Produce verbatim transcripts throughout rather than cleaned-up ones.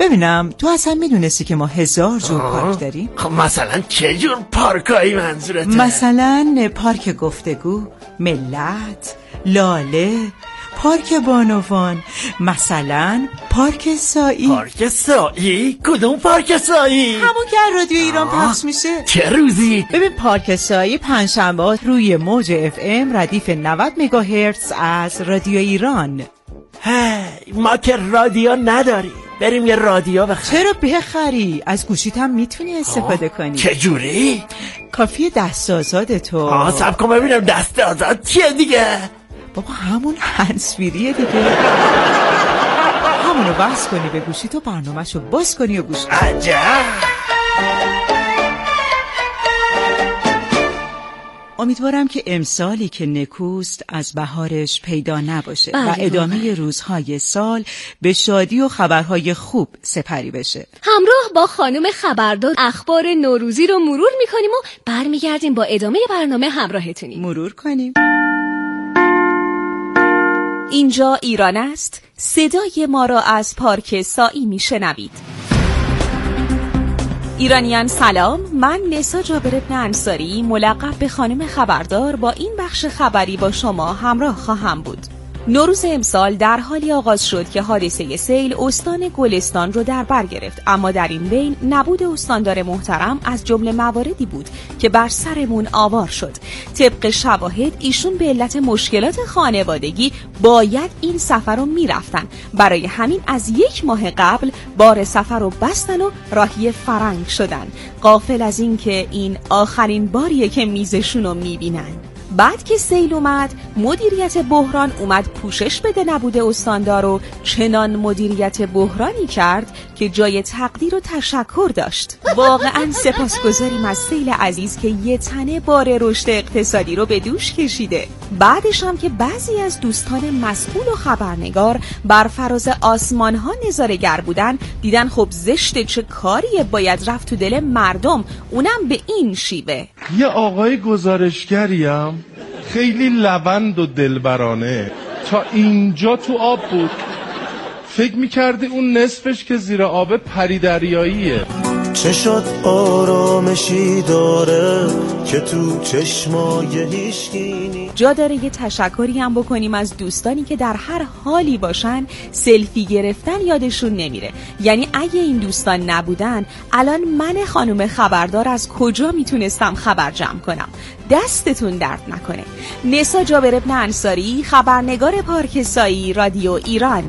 ببینم تو اصلا میدونستی که ما هزار جور پارک داریم؟ خب مثلا چه جور پارکایی منظورته؟ مثلا پارک گفتگو، ملت، لاله، پارک بانوان، مثلا پارک سایی. پارک سایی؟ کدوم پارک سایی؟ همون که رادیو ایران پخش میشه. چه روزی؟ ببین پارک سایی پنجشنبه روی موج اف ام ردیف نود مگاهرتز از رادیو ایران. هی ما که رادیو نداریم، بریم یه رادیو بخریم. چرا بخری؟ از گوشیت هم میتونی استفاده کنی. چه جوری؟ کافیه دست آزاد تو. آه سب کن ببینم دست آزاد چیه دیگه؟ بابا همون هنسفیریه دیگه. همونو بس کنی به گوشی تو، برنامه‌شو باز کنی و گوش کنی. عجب. امیدوارم که امسالی که نکوست از بهارش پیدا نباشه و ادامه روزهای سال به شادی و خبرهای خوب سپری بشه. همراه با خانم خبردار اخبار نوروزی رو مرور میکنیم و برمیگردیم با ادامه برنامه همراهتونیم. مرور کنیم. اینجا ایران است. صدای ما را از پارک سایی میشنوید. ایرانیان سلام، من نسا جابر ابن انصاری ملقب به خانم خبردار با این بخش خبری با شما همراه خواهم بود. نوروز امسال در حالی آغاز شد که حادثه سیل استان گلستان رو در بر گرفت، اما در این بین نبود استاندار محترم از جمله مواردی بود که بر سرمون آوار شد. طبق شواهد ایشون به علت مشکلات خانوادگی باید این سفر رو میرفتن، برای همین از یک ماه قبل بار سفر رو بستن و راهی فرنگ شدن، غافل از این که این آخرین باریه که میزشون رو میبینن. بعد که سیل اومد، مدیریت بحران اومد پوشش بده نبوده استاندار رو چنان مدیریت بحرانی کرد که جای تقدیر و تشکر داشت. واقعا سپاسگزاریم از سیل عزیز که یه تنه بار رشد اقتصادی رو به دوش کشیده. بعدش هم که بعضی از دوستان مسئول و خبرنگار بر فراز آسمان ها نظاره‌گر بودن، دیدن خب زشته، چه کاریه، باید رفت تو دل مردم، اونم به این شیوه. یه آقای گزارشگریم خیلی لبند و دلبرانه تا اینجا تو آب بود، فکر میکرده اون نصفش که زیر آب پری دریاییه. چه شد آرامشی داره که تو چشمای هیشگینی. جا داره یه تشکری هم بکنیم از دوستانی که در هر حالی باشن سلفی گرفتن یادشون نمیره. یعنی اگه این دوستان نبودن الان من خانم خبردار از کجا میتونستم خبر جمع کنم؟ دستتون درد نکنه. نسا جابر ابن انصاری، خبرنگار پارک سایی، رادیو ایران.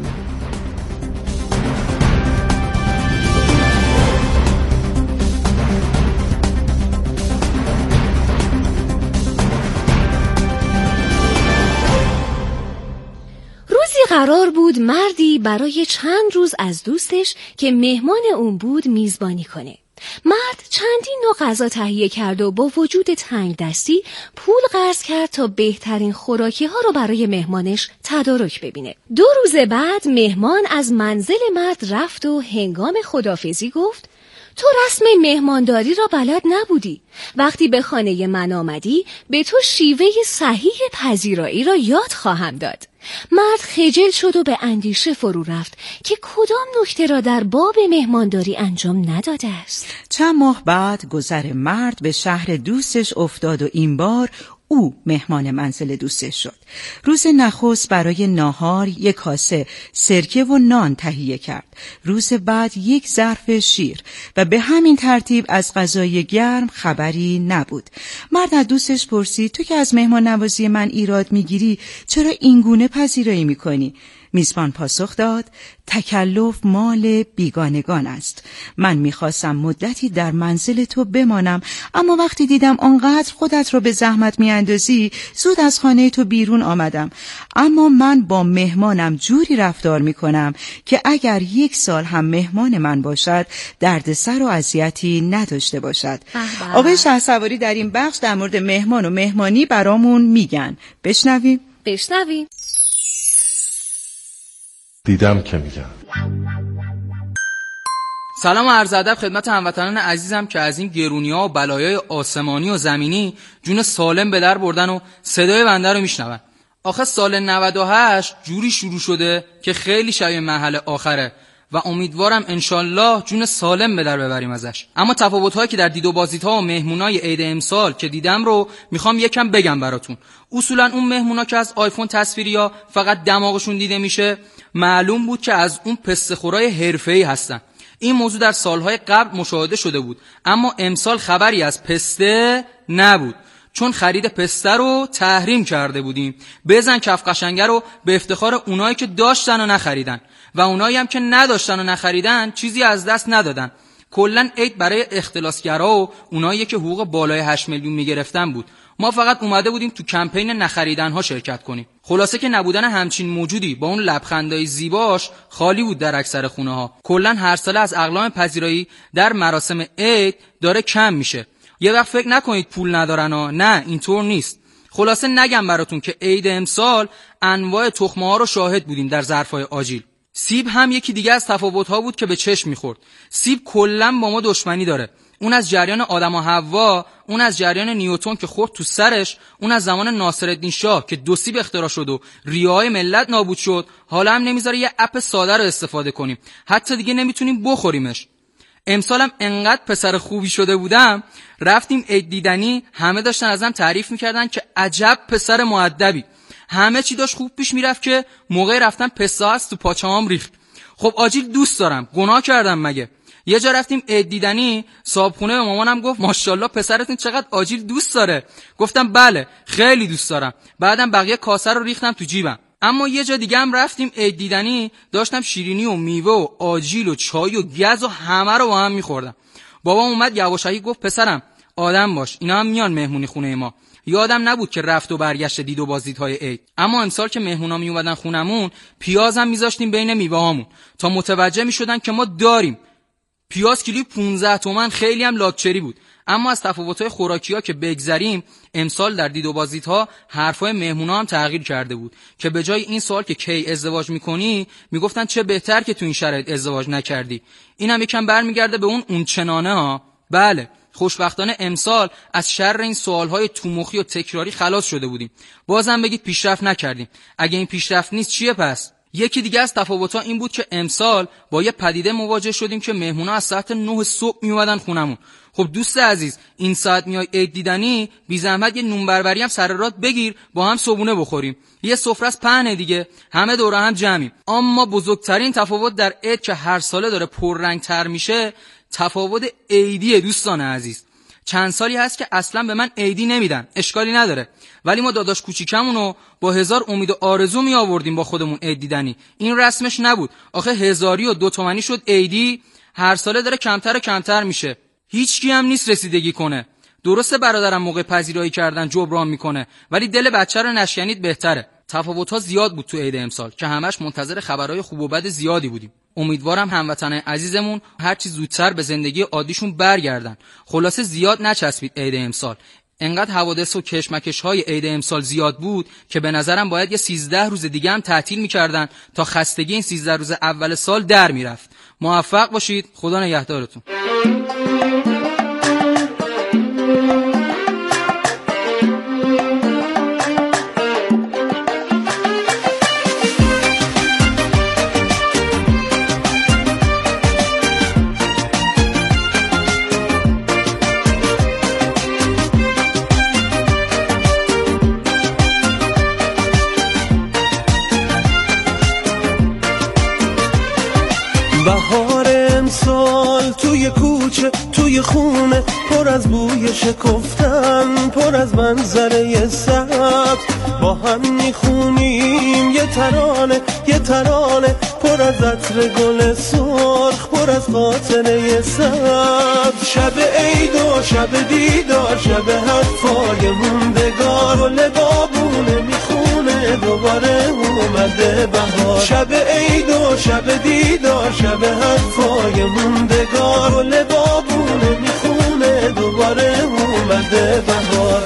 قرار بود مردی برای چند روز از دوستش که مهمان اون بود میزبانی کنه. مرد چندین نوع غذا تهیه کرد و با وجود تنگ دستی پول قرض کرد تا بهترین خوراکی ها رو برای مهمانش تدارک ببینه. دو روز بعد مهمان از منزل مرد رفت و هنگام خداحافظی گفت: تو رسم مهمانداری را بلد نبودی. وقتی به خانه من آمدی به تو شیوه صحیح پذیرایی را یاد خواهم داد. مرد خجل شد و به اندیشه فرو رفت که کدام نکته را در باب مهمانداری انجام نداده است. چند ماه بعد گذر مرد به شهر دوستش افتاد و این بار او مهمان منزل دوستش شد. روز نخست برای ناهار یک کاسه سرکه و نان تهیه کرد. روز بعد یک ظرف شیر و به همین ترتیب از غذای گرم خبری نبود. مرد از دوستش پرسید: تو که از مهمان نوازی من ایراد میگیری چرا اینگونه پذیرایی میکنی؟ میزبان پاسخ داد: تکلف مال بیگانگان است. من میخواستم مدتی در منزل تو بمانم، اما وقتی دیدم آنقدر خودت رو به زحمت میاندازی زود از خانه تو بیرون آمدم. اما من با مهمانم جوری رفتار میکنم که اگر یک سال هم مهمان من باشد دردسر و اذیتی نداشته باشد. آقای شهسواری در این بخش در مورد مهمان و مهمانی برامون میگن. بشنویم بشنویم دیدم که میگم. سلام و عرض ادب خدمت هموطنان عزیزم که از این گرونی‌ها و بلایای آسمانی و زمینی جون سالم به در بردن و صدای بنده رو میشنون. آخه سال نود و هشت جوری شروع شده که خیلی شبیه مرحله آخره و امیدوارم انشالله جون سالم به در ببریم ازش. اما تفاوت‌هایی که در دید و بازدیدها و مهمونای عید امسال که دیدم رو میخوام یکم بگم براتون. اصولا اون مهمونا که از آیفون تصویریا فقط دماغشون دیده میشه، معلوم بود که از اون پسته خورای حرفه‌ای هستن. این موضوع در سالهای قبل مشاهده شده بود، اما امسال خبری از پسته نبود، چون خرید پسته رو تحریم کرده بودیم. بزن کف قشنگه رو به افتخار اونایی که داشتن و نخریدن و اونایی هم که نداشتن و نخریدن چیزی از دست ندادن. کلن عید برای اختلاسگرا و اونایی که حقوق بالای هشت میلیون میگرفتن بود. ما فقط اومده بودیم تو کمپین نخریدن ها شرکت کنیم. خلاصه که نبودن همچین موجودی با اون لبخندای زیباش خالی بود در اکثر خونه ها. کلن هر ساله از اقلام پذیرایی در مراسم عید داره کم میشه. یه وقت فکر نکنید پول ندارن ها، نه اینطور نیست. خلاصه نگم براتون که عید امسال انواع تخمه ها رو شاهد بودیم در ظرفای آجیل. سیب هم یکی دیگه از تفاوت‌ها بود که به چشم می‌خورد. سیب کلاً با ما دشمنی داره. اون از جریان آدم و حوا، اون از جریان نیوتن که خورد تو سرش، اون از زمان ناصرالدین شاه که دو سیب اختراع شد و ریه‌های ملت نابود شد، حالا هم نمیذاره یه اپ ساده رو استفاده کنیم. حتی دیگه نمیتونیم بخوریمش. امسالم انقدر پسر خوبی شده بودم، رفتیم عید دیدنی، همه داشتن ازم تعریف می‌کردن که عجب پسر مؤدبی. همه چی داشت خوب پیش میرفت که موقع رفتن پسته هست تو پاچه‌ام ریخت. خب آجیل دوست دارم، گناه کردم مگه؟ یه جا رفتیم عید دیدنی، صاحبخونه به مامانم گفت ماشاءالله پسرتون چقدر آجیل دوست داره. گفتم بله خیلی دوست دارم. بعدم بقیه کاسه رو ریختم تو جیبم. اما یه جا دیگه هم رفتیم عید دیدنی، داشتم شیرینی و میوه و آجیل و چای و گز و همه رو با هم میخوردم. بابام اومد یواشکی گفت پسرم آدم باش، اینا هم میان مهمونی خونه ما. یادم نبود که رفت و برگشت دید و بازدیدهای عید. اما امسال که مهمونا می اومدن خونمون، پیاز هم میذاشتیم بین میوه هامون تا متوجه میشدن که ما داریم. پیاز کیلویی پانزده تومن، خیلی هم لاکچری بود. اما از تفاوت‌های خوراکی‌ها که بگذریم، امسال در دید و بازدیدها حرفای مهمونا هم تغییر کرده بود که به جای این سوال که کی ازدواج می‌کنی، میگفتن چه بهتر که تو این شرایط ازدواج نکردی. اینم یکم برمیگرده به اون اون چنانه ها. بله، خوشبختانه امسال از شر این سوالهای تومخی و تکراری خلاص شده بودیم. بازم بگید پیشرفت نکردیم. اگه این پیشرفت نیست چیه پس؟ یکی دیگه از تفاوت‌ها این بود که امسال با یه پدیده مواجه شدیم که مهمونا از ساعت نه صبح میومدن خونمون. خب دوست عزیز، این ساعت میای عید دیدنی، بی زحمت یه نون بربری هم سر رات بگیر با هم صبحونه بخوریم. یه سفره از پهنه دیگه، همه دور هم جمعیم. اما بزرگترین تفاوت در عید که هر ساله داره پررنگ‌تر میشه، تفاوت عیدی دوستان عزیز. چند سالی هست که اصلا به من عیدی نمیدن، اشکالی نداره، ولی ما داداش کوچیکمونو با هزار امید و آرزو می آوردیم با خودمون عید دیدنی. این رسمش نبود. آخه هزاری و دو تومانی شد عیدی، هر ساله داره کمتر و کمتر میشه. هیچکی هم نیست رسیدگی کنه. درسته برادرم موقع پذیرایی کردن جبران میکنه، ولی دل بچه رو نشکنید بهتره. تفاوت‌ها زیاد بود تو عید امسال که همش منتظر خبرهای خوب و بد زیادی بودیم. امیدوارم هموطنان عزیزمون هر چی زودتر به زندگی عادیشون برگردن. خلاصه زیاد نچسبید عید امسال. انقدر حوادث و کشمکش‌های عید امسال زیاد بود که به نظرم باید یه سیزده روز دیگه هم تعطیل می‌کردن تا خستگی این سیزده روز اول سال در میرفت. موفق باشید. خدا نگهدارتون. بهار امسال توی کوچه توی خونه پر از بوی شکفتن، پر از منظره سبز، با هم میخونیم یه ترانه یه ترانه، پر از عطر گل سرخ، پر از خاطره سبز. شب عید و شب دیدار، شب حرفای موندگار، گل بابونه میخونه دوباره اومده بهار. شب عید و شب دیدار، شب حرفای موندگار، گل بابونه میخونه دوباره اومده بهار.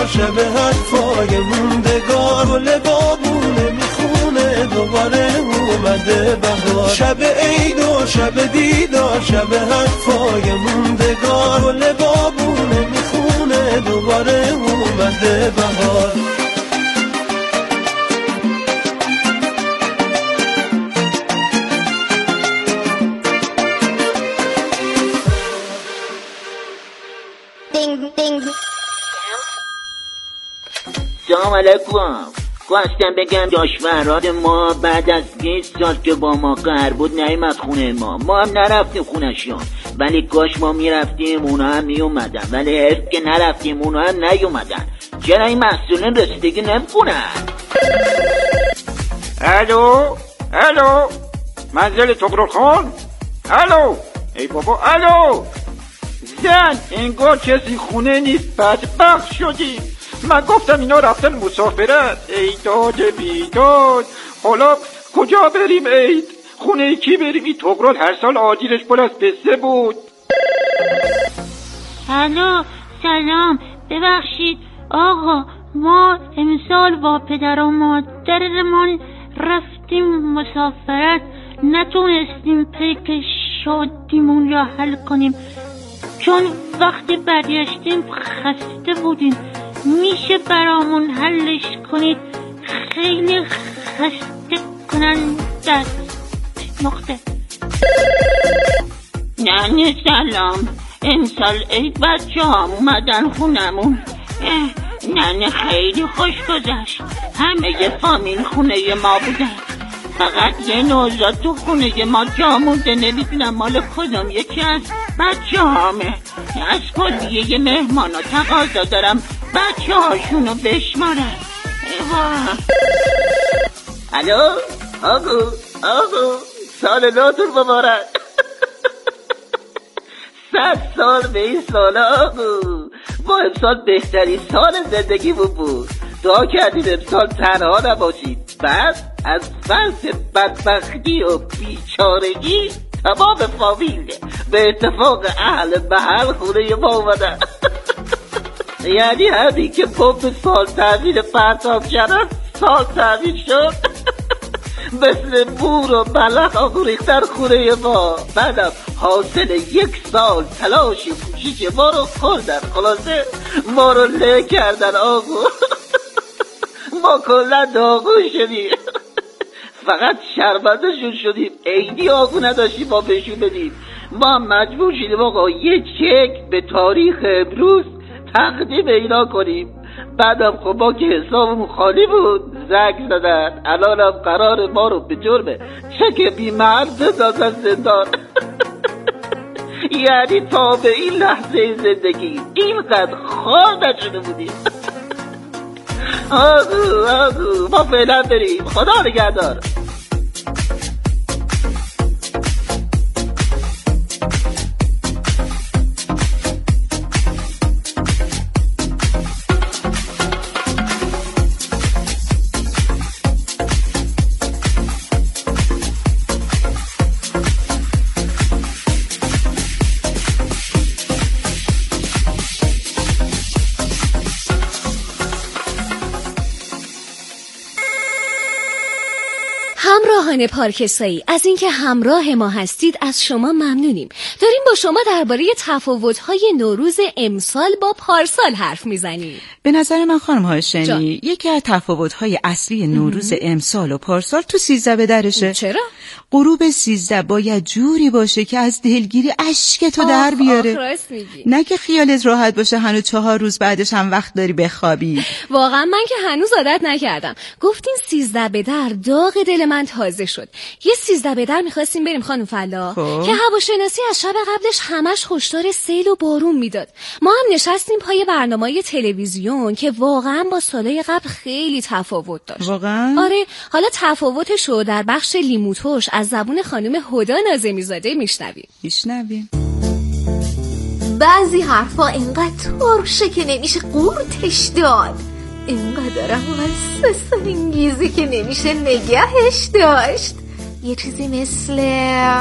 شب حرفای موندگار، گل بابونه میخونه دوباره اومده بهار. شب عید و شب دیدار، شب حرفای موندگار، گل بابونه میخونه دوباره اومده بهار. سلام علیکم. خواستم بگم داشورات ما بعد از بیست سال که با ما قهر بود نیامد خونه ما. ما هم نرفتیم خونشون، ولی کاش ما میرفتیم اونا هم میومدن، ولی حیف که نرفتیم اونا هم نیومدن. چرا این مسئولین رسیدگی نمیکنن؟ الو الو منزل تقرل خان؟ الو ای بابا الو زن، انگار کسی خونه نیست، بدبخت شدیم. من گفتم اینا رفتن مسافرت. ای داد بیداد، حالا کجا بریم عید؟ خونه کی بریم؟ این تقرل هر سال آجیلش پر از پسته بود. الو سلام، ببخشید آقا، ما امسال با پدر و مادرمان رفتیم مسافرت، نتونستیم پیک شادیمون را حل کنیم چون وقتی برگشتیم خسته بودیم. میشه برامون حلش کنید؟ خیلی خسته کننده است. نقطه. نه سلام، امسال عید بچه هم اومدن خونمون. نه نه خیلی خوش گذشت، همه فامیل خونه ما بودن، فقط یه نوزاد تو خونه ما جا مونده، نمیدونم مال کدوم یکی از بچه هامه. از کلیه یه مهمان ها تقاضا دارم بچه هاشونو بشمارن. ایوه. الو آقو آقو سال نوتون مبارک. صد سال به این سال آقو. ما امسال بهترین سال زندگیمون بود، دعا کردیم امسال تنها نباشید. بعد از فرض بدبختی و بیچارگی تمام فامیل به اتفاق اهل محل خونه ما اومدن. یعنی همین که پمپ سال تعمیر پرتاب کردن سال تعمیر شد. مثل بور و ملخ آقو ریختن خونه ما. بعدم حاصل یک سال تلاش و کوشش ما رو خوردن، خلاصه ما رو له کردن آقو. ما کلا داغون شدیم، فقط شرمنده‌شون شدیم. عیدی آقو نداشتیم ما بهشون بدیم. ما مجبور شدیم آقا یه چک به تاریخ امروز تقدیم اینا کنیم. بعدم خب ما که حسابمون خالی بود زنگ زدن، الانم قرار ما رو به جرم چک بی‌محل بندازن زندان. یعنی تا به این لحظه زندگی اینقدر خار نشده بودیم. آگو آگو ما فعلا بریم، خدا نگهدار. همراهان پارکسایی، از اینکه همراه ما هستید از شما ممنونیم. داریم با شما درباره تفاوت‌های نوروز امسال با پارسال حرف میزنیم. به نظر من خانم هاشمی یکی از تفاوت‌های اصلی نوروز امسال و پارسال تو سیزده به درشه. چرا؟ غروب سیزده باید جوری باشه که از دلگیری اشکتو در بیاره، نه که خیالت راحت باشه هنوز چهار روز بعدش هم وقت داری بخوابی. واقعا من که هنوز عادت نکردم. گفتین سیزده به در، داغ دل من تازه شد. یه سیزده به در میخواستیم بریم خانم فلاح که هواشناسی از شب قبلش همش هشدار سیل و بارون میداد. ما هم نشستیم پای برنامه‌های تلویزیون که واقعا با سالهای قبل خیلی تفاوت داشت. واقعا؟ آره، حالا تفاوتش رو در بخش لیموتوش از زبون خانم هدی ناظمی زاده میشنویم. میشنویم. بعضی حرفا اینقدر ترشه که نمیشه قورتش داد، اینقدرم وسوسه انگیزی که نمیشه نگهش داشت. یه چیزی مثل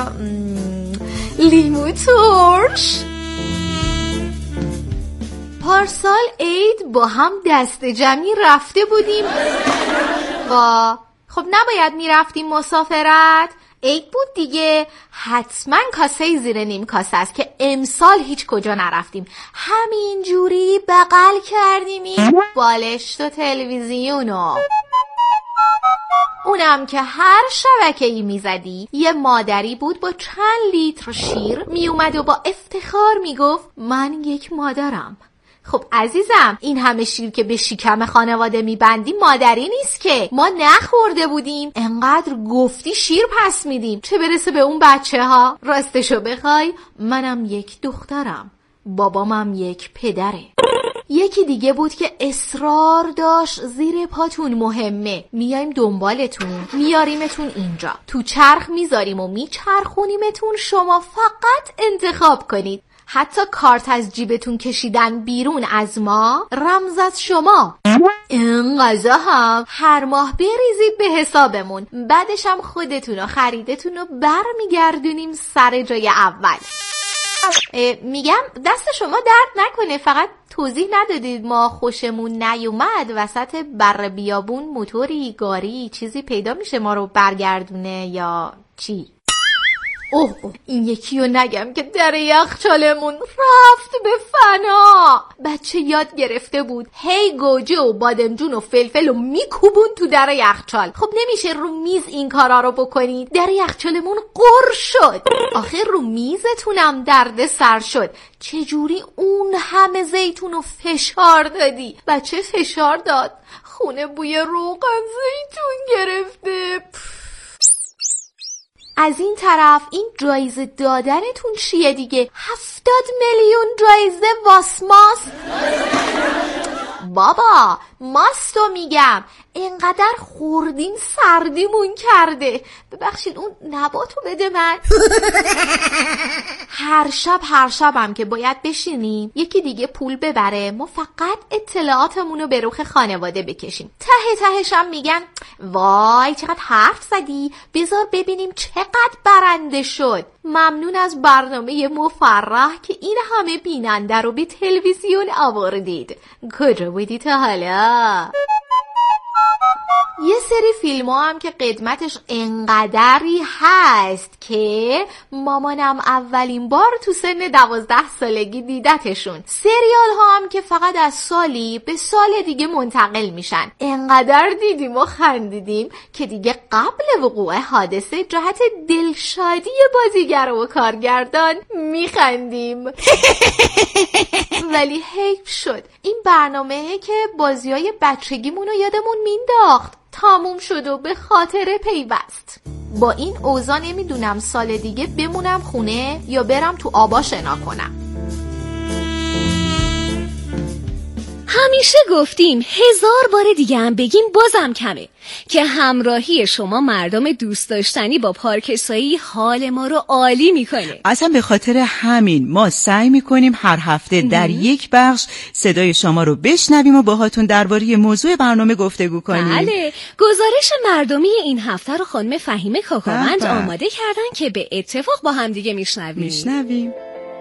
لیمو ترش. پارسال عید با هم دست جمعی رفته بودیم و خب نباید میرفتیم مسافرت، عید بود دیگه، حتما کاسه زیر نیم کاسه است که امسال هیچ کجا نرفتیم، همین جوری بغل کردیم این بالشت و تلویزیونو. اونم که هر شبکه‌ای میزدی یه مادری بود با چند لیتر شیر میومد و با افتخار میگفت من یک مادرم. خب عزیزم، این همه شیر که به شکم خانواده میبندی مادری نیست که، ما نخورده بودیم انقدر گفتی شیر پس میدیم، چه برسه به اون بچه ها. راستشو بخوای منم یک دخترم، بابامم یک پدره. یکی دیگه بود که اصرار داشت زیر پاتون مهمه، میایم دنبالتون، میاریمتون اینجا، تو چرخ میذاریم و میچرخونیمتون، شما فقط انتخاب کنید. حتی کارت از جیبتون کشیدن بیرون از ما رمز از شما. این غذا هم هر ماه بریزید به حسابمون، بعدش هم خودتون و خریدتون رو برمیگردونیم سر جای اول. میگم دست شما درد نکنه، فقط توضیح ندادید ما خوشمون نیومد وسط بر بیابون موتوری گاری چیزی پیدا میشه ما رو برگردونه یا چی؟ اوه, اوه این یکی رو نگم که در یخچالمون رفت به فنا. بچه یاد گرفته بود هی گوجه و بادمجون و فلفل رو میکوبون تو در یخچال. خب نمیشه رو میز این کارا رو بکنید، در یخچالمون قر شد. آخر رو میزتونم درد سر شد، چجوری اون همه زیتون رو فشار دادی؟ بچه فشار داد، خونه بوی روغن زیتون گرفته. از این طرف این جایزه دادنتون چیه دیگه؟ هفتاد میلیون جایزه واس ماست. بابا ماستو میگم، اینقدر خوردین سردیمون کرده. ببخشید اون نباتو بده من. هر شب هر شبم که باید بشینیم یکی دیگه پول ببره، ما فقط اطلاعاتمونو به رخ خانواده بکشیم. ته تهش هم میگن وای چقدر حرف زدی، بذار ببینیم چقدر برنده شد. ممنون از برنامه مفرح که این همه بیننده رو به تلویزیون آوردید. کجا بودی تا حالا؟ یه سری فیلم ها هم که قدمتش انقدری هست که مامانم اولین بار تو سن دوازده سالگی دیدتشون. سریال ها هم که فقط از سالی به سال دیگه منتقل میشن. انقدر دیدیم و خندیدیم که دیگه قبل وقوع حادثه جهت دلشادی بازیگر و کارگردان میخندیم. ولی حیف شد این برنامه که بازیای بچگیمونو یادمون مینداخت تموم شد و به خاطر پیوست. با این اوضاع نمیدونم سال دیگه بمونم خونه یا برم تو آبا شنا کنم. همیشه گفتیم هزار بار دیگه هم بگیم بازم کمه که همراهی شما مردم دوست داشتنی با پارکسایی حال ما رو عالی میکنه. اصلا به خاطر همین ما سعی میکنیم هر هفته در یک بخش صدای شما رو بشنویم و باهاتون درباره موضوع برنامه گفتگو کنیم. بله، گزارش مردمی این هفته رو خانم فهیمه کاکاوند آماده کردن که به اتفاق با هم دیگه میشنویم. میشنویم.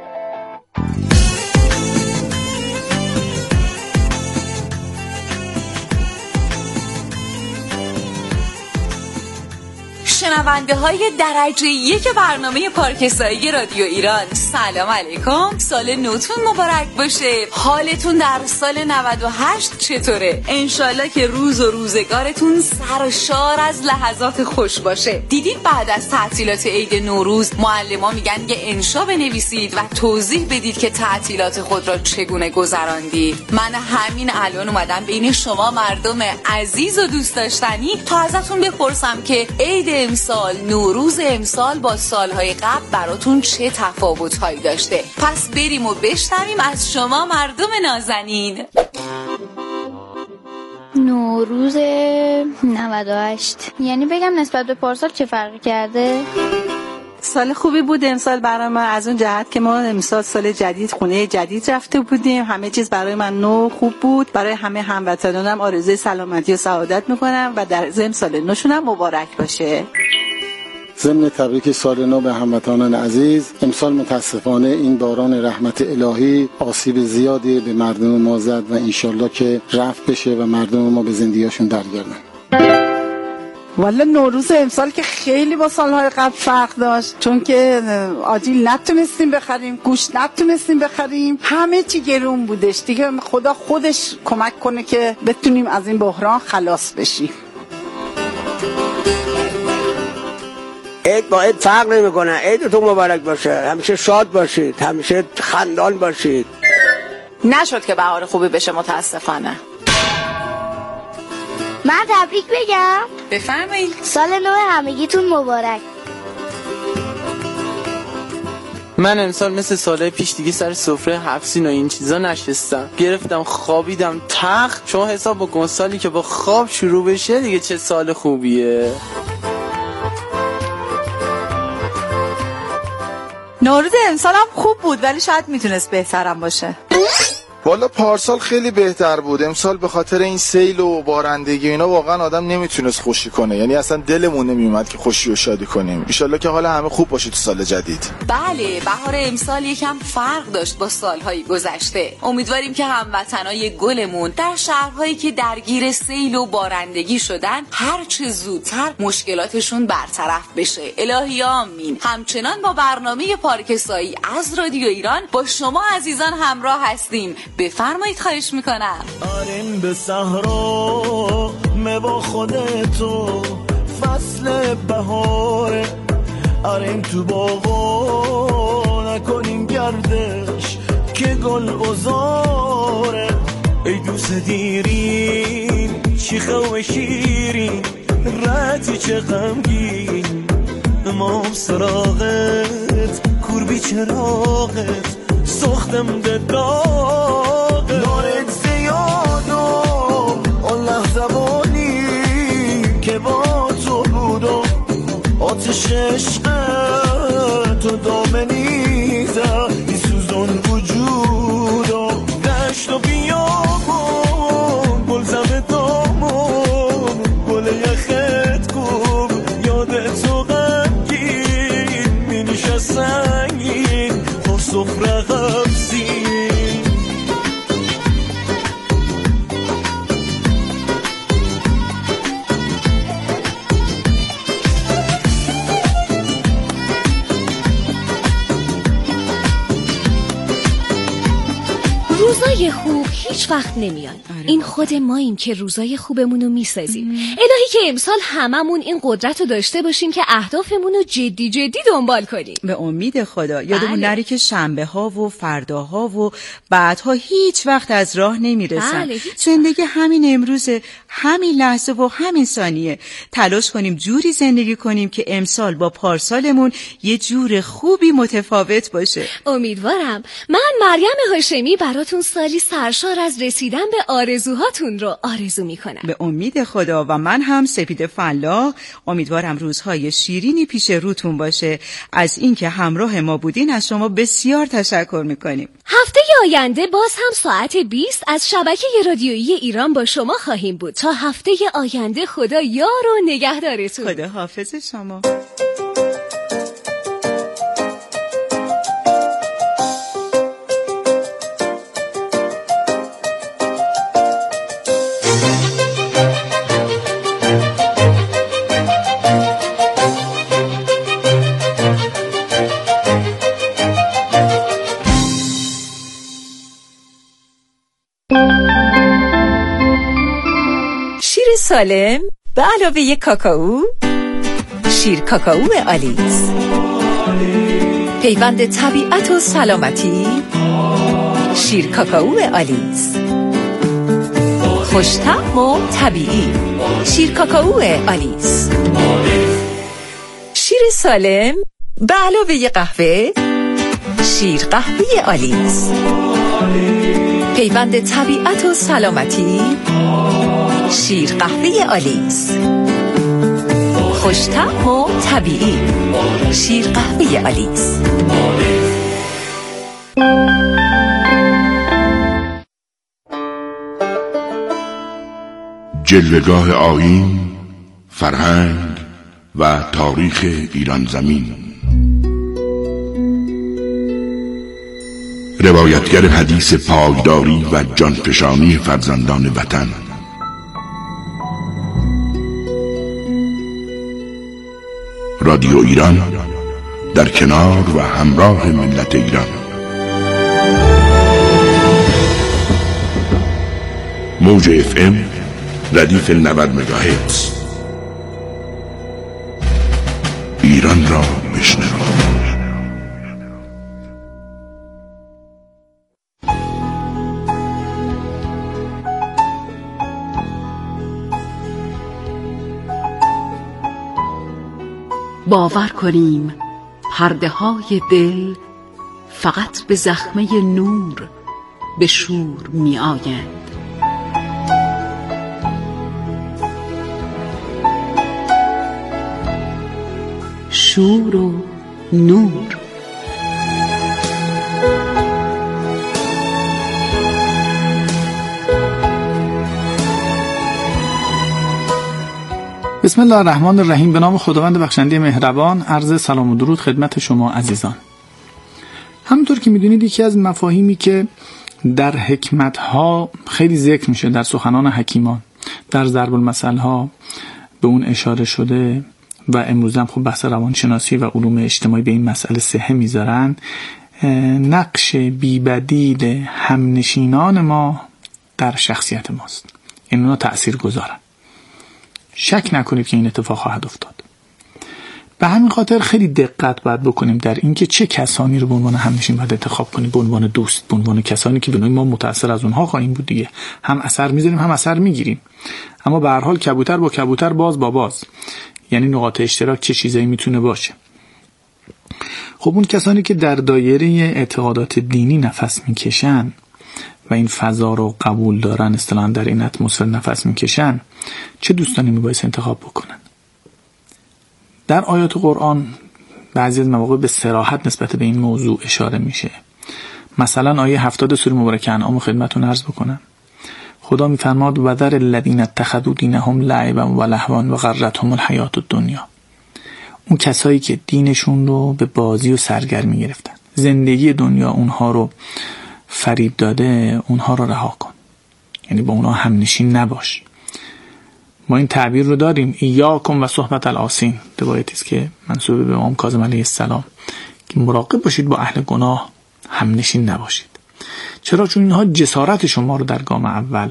شنونده های درجه یک برنامه پارکسایی رادیو ایران، سلام علیکم، سال نوتون مبارک باشه. حالتون در سال نود و هشت چطوره؟ انشالله که روز و روزگارتون سرشار از لحظات خوش باشه. دیدید بعد از تعطیلات عید نوروز معلما میگن که انشا بنویسید و توضیح بدید که تعطیلات خود را چگونه گذراندید. من همین الان اومدم بین شما مردم عزیز و دوست داشتنی تا ازتون بپرسم که عید امسال، نوروز امسال با سالهای قبل براتون چه تفاوت‌هایی داشته؟ پس بریم و بشنویم از شما مردم نازنین. نوروز نود و هشت یعنی بگم نسبت به پارسال چه فرقی کرده؟ سال خوبی بود امسال برای من، از اون جهت که ما امسال سال جدید خونه جدید رفته بودیم، همه چیز برای من نو خوب بود. برای همه هموطنانم آرزوی سلامتی و سعادت میکنم و در ضمن سال نوشونم مبارک باشه. ضمن تبریک سال نو به هموطنان عزیز. امسال متاسفانه این باران رحمت الهی آسیب زیادی به مردم ما زد و انشالله که رفع بشه و مردم ما به زندگیشون درگردن. والا نوروز امسال که خیلی با سالهای قبل فرق داشت، چون که آجیل نتونستیم بخریم، گوشت نتونستیم بخریم، همه چی گرون بودش دیگه. خدا خودش کمک کنه که بتونیم از این بحران خلاص بشیم. عید با عید فرق نمی‌کنه. عیدتون مبارک باشه، همیشه شاد باشید، همیشه خندان باشید. نشد که بهار خوبی بشه متاسفانه. من تبریک بگم؟ بفرمایید. سال نو همگیتون مبارک. من امسال مثل سالهای پیش دیگه سر سفره حفظین و این چیزا نشستم، گرفتم خوابیدم تخت. شما حساب بکن سالی که با خواب شروع بشه دیگه چه سال خوبیه. نوروز امسال هم خوب بود ولی شاید میتونست بهترم باشه. والا پارسال خیلی بهتر بود. امسال به خاطر این سیل و بارندگی اینا واقعا آدم نمیتونست خوشی کنه، یعنی اصلا دلمون نمیومد که خوشی و شادی کنیم. ان شاءالله که حال همه خوب باشه تو سال جدید. بله، بهار امسال یکم فرق داشت با سالهای گذشته. امیدواریم که هموطنای گلمون در شهرهایی که درگیر سیل و بارندگی شدن هر چه زودتر مشکلاتشون برطرف بشه. الهی آمین. همچنان با برنامه پارک سایی از رادیو ایران با شما عزیزان همراه هستیم. بفرمایید، خواهش میکنم. آریم به صحرا مه با خودتو، فصل بهاره. آریم تو باغا نکنیم گردش که گل بزاره. ای دوست دیرین چیخه و شیرین، رتی چه غمگین، امام سراغت کوربی چراغت سختم دداغ. نارت زیادم اون لحظه بانی که با تو بودم، آتش عشق تو دامنیزه ای سوزان وجودم. دشت و بیابون گلزم دامون، گل یخت کوب یادت تو غمگین، می نشست سنگین با سفره غمزین. روزای خوب هیچ وقت نمیان. این خود ماییم که روزای خوبمونو میسازیم. الهی که امسال هممون این قدرت رو داشته باشیم که اهدافمونو جدی جدی دنبال کنیم. به امید خدا. یادمون نره که شنبه ها و فرداها و بعدها هیچ وقت از راه نمیرسن. بله، زندگی همین امروزه، همین لحظه و همین ثانیه. تلاش کنیم جوری زندگی کنیم که امسال با پارسالمون یه جور خوبی متفاوت باشه. امیدوارم. من مریم هاشمی براتون سالی سرشار از رسیدن به آرزوهاتون رو آرزو میکنم. به امید خدا. و من هم سپید فلاح امیدوارم روزهای شیرینی پیش روتون باشه. از اینکه همراه ما بودین از شما بسیار تشکر میکنیم. هفته آینده باز هم ساعت بیست از شبکه رادیویی ایران با شما خواهیم بود. تا هفته آینده خدا یار و نگهدارتون. خدا حافظ شما. شیر سالم به علاوه کاکائو، شیر کاکائو آلیس، پیوند طبیعت و سلامتی. شیر کاکائو آلیس، خوش‌طعم و طبیعی. شیر کاکائو آلیس. شیر سالم به علاوه قهوه، شیر قهوه آلیس، پیوند طبیعت و سلامتی. شیر قهوه آلیس، خوش‌طعم و طبیعی. شیر قهوه آلیس. جلوه‌گاه آیین، فرهنگ، و تاریخ ایران زمین. روایتگر حدیث پایداری و جانفشانی فرزندان وطن. رادیو ایران در کنار و همراه ملت ایران. موج اف ام ردیف نود مگاهرتز. ایران را بشنو. باور کنیم پرده های دل فقط به زخمه نور به شور می آیند. شور و نور. بسم الله الرحمن الرحیم. به نام خداوند بخشنده مهربان. عرض سلام و درود خدمت شما عزیزان. همونطور که میدونید یکی از مفاهیمی که در حکمت‌ها خیلی ذکر میشه، در سخنان حکیمان، در ضرب المثل‌ها به اون اشاره شده و امروز هم خب بحث روانشناسی و علوم اجتماعی به این مسئله سهه میذارن، نقش بی‌بدیل همنشینان ما در شخصیت ماست. این اونا تأثیر گذارن. شک نکنید که این اتفاق خواهد افتاد. به همین خاطر خیلی دقت باید بکنیم در اینکه چه کسانی رو به عنوان همنشین باید انتخاب کنیم، به عنوان دوست، به عنوان کسانی که به نوعی ما متأثر از اونها خواهیم بود دیگه. هم اثر میذاریم هم اثر میگیریم، اما به هر حال کبوتر با کبوتر، باز با باز. یعنی نقاط اشتراک چه چیزایی میتونه باشه. خب اون کسانی که در دایره اعتقادات دینی نفس میکشن و این فضا رو قبول دارن، اصطلاحاً در این اتمسفر نفس میکشن، چه دوستانی میبایست انتخاب بکنن؟ در آیات قرآن بعضی از مواقع به صراحت نسبت به این موضوع اشاره میشه. مثلا آیه هفتاد سوره مبارکه انعام خدمتتون عرض بکنم. خدا میفرماد و ذر الذین اتخذوا دینهم لعبا و لهوا و غرتهم الحیات الدنیا. اون کسایی که دینشون رو به بازی و سرگرمی گرفتن، زندگی دنیا اونها رو فریب داده، اونها رو رها کن. یعنی با اونها همنشین نباش. ما این تعبیر رو داریم، ایاکم و صحبت العاصین، روایتی است که منسوب به امام کاظم علیه السلام، که مراقب باشید با اهل گناه همنشین نباشید. چرا؟ چون اینها جسارت شما رو در گام اول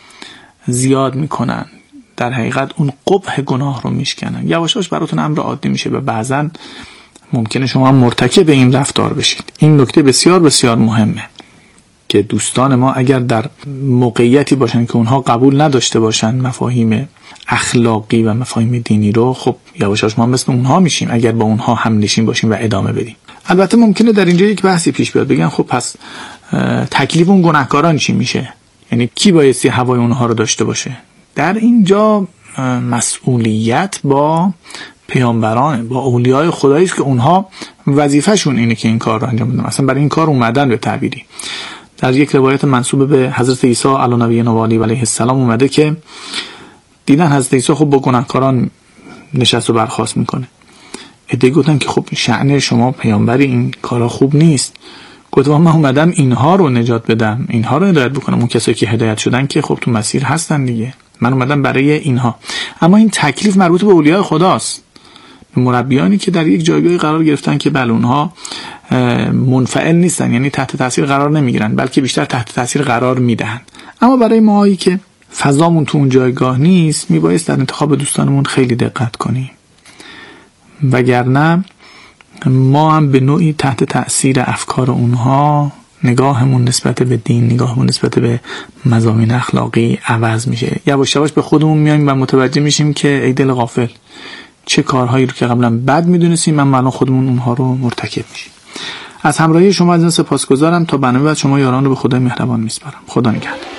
زیاد میکنن، در حقیقت اون قبح گناه رو میشکنن. یواشاش براتون امر عادی میشه و بعضن ممکنه شما هم مرتکب این رفتار بشید. این نکته بسیار بسیار مهمه که دوستان ما اگر در موقعیتی باشن که اونها قبول نداشته باشن مفاهیم اخلاقی و مفاهیم دینی رو، خب یواشاش ما مثل اونها میشیم اگر با اونها همنشین باشیم و ادامه بدیم. البته ممکنه در اینجا یک بحثی پیش بیاد، بگن خب پس تکلیف اون گناهکاران چی میشه؟ یعنی کی بایستی هوای اونها رو داشته باشه؟ در اینجا مسئولیت با پیامبران، با اولیای خدایی است که اونها وظیفه‌شون اینه که این کار رو انجام بدن. مثلا برای این کار اومدن به تعبیری. در یک روایت منسوب به حضرت عیسی علی نبینا و علیه السلام اومده که دیدن حضرت عیسی خب با گناهکاران نشست و برخاست میکنه. عده گفتن که خب شأن شما پیامبری این کارا خوب نیست. گفت من اومدم اینها رو نجات بدم، اینها رو هدایت بکنم. اون کسایی که هدایت شدن که خب تو مسیر هستن دیگه، من اومدم برای اینها. اما این تکلیف مربوط به اولیای خداست، مربیانی که در یک جایگاهی قرار گرفتن که بله اونها منفعل نیستن، یعنی تحت تاثیر قرار نمیگیرن، بلکه بیشتر تحت تاثیر قرار میدهن. اما برای ماهایی که فضامون تو اون جایگاه نیست، میبایست در انتخاب دوستانمون خیلی دقت کنیم، وگرنه ما هم به نوعی تحت تاثیر افکار اونها نگاهمون نسبت به دین، نگاهمون نسبت به مضامین اخلاقی عوض میشه. یواش یواش به خودمون میایم و متوجه میشیم که ای دل غافل، چه کارهایی رو که قبلا بد میدونستیم اما الان خودمون اونها رو مرتکب میشیم. از همراهی شما عزیزان سپاسگزارم. تا برنامه بعد شما یاران رو به خدای مهربان میسپارم. خدا نگهدار.